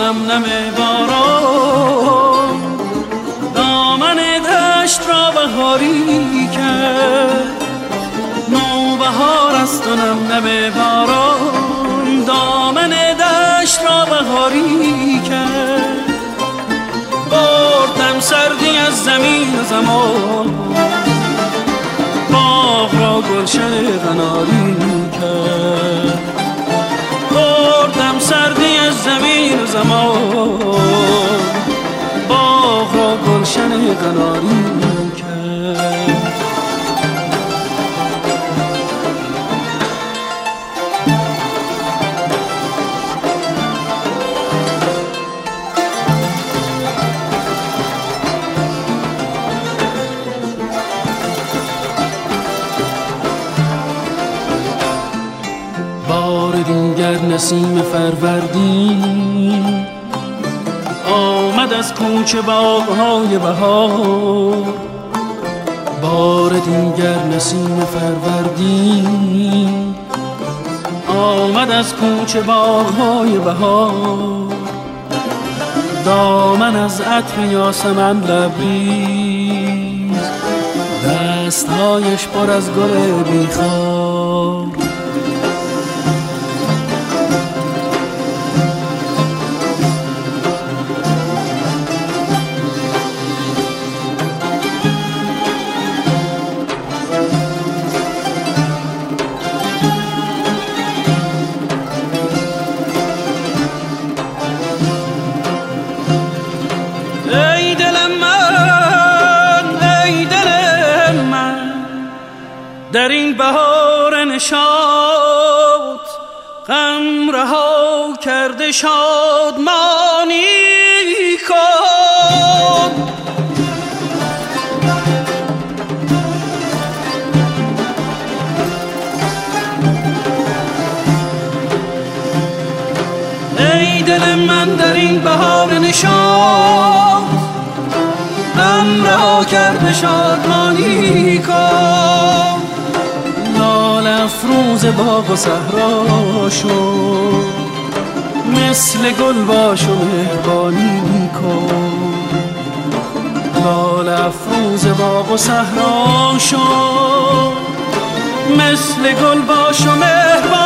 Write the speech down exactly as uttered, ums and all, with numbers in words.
نم نم باران دامن دشت را بهاری کرد. نوبهار است و نم نم باران دامن دشت را بهاری کرد. بردم سردی از زمین و زمان باغ را گلشن قناری کرد. بردم سردی از زمین و زمان باغ را گلشن قناری کرد. بار دیگر نسیم فروردین آمد از کوچه باغ‌های بهار. بار دیگر نسیم فروردین آمد از کوچه باغ‌های بهار. دامن از عطر یاسمن لبریز دستهایش پر از گل بیخار. ای دل من ای دل من در این بهار نشاط غم رها کرده شادمانی کن. ای دل من در این بهار نشاط غم رها کرده شادمانی کن. لاله افروز باغ و صحرا شو مثل گل باش و مهربانی کن. لاله افروز باغ و صحرا شو مثل گل باش و مهربانی